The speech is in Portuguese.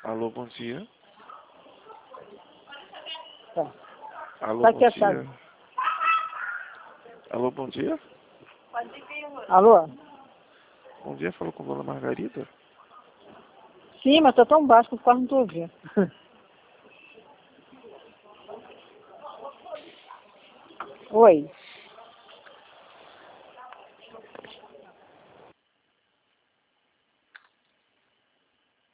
Alô, bom dia. Tá. Alô, Tá bom aqui a dia. chave. Alô, bom dia. Alô? Bom dia, falou com a dona Margarida. Sim, mas tá tão baixo que eu quase não tô ouvindo. Oi.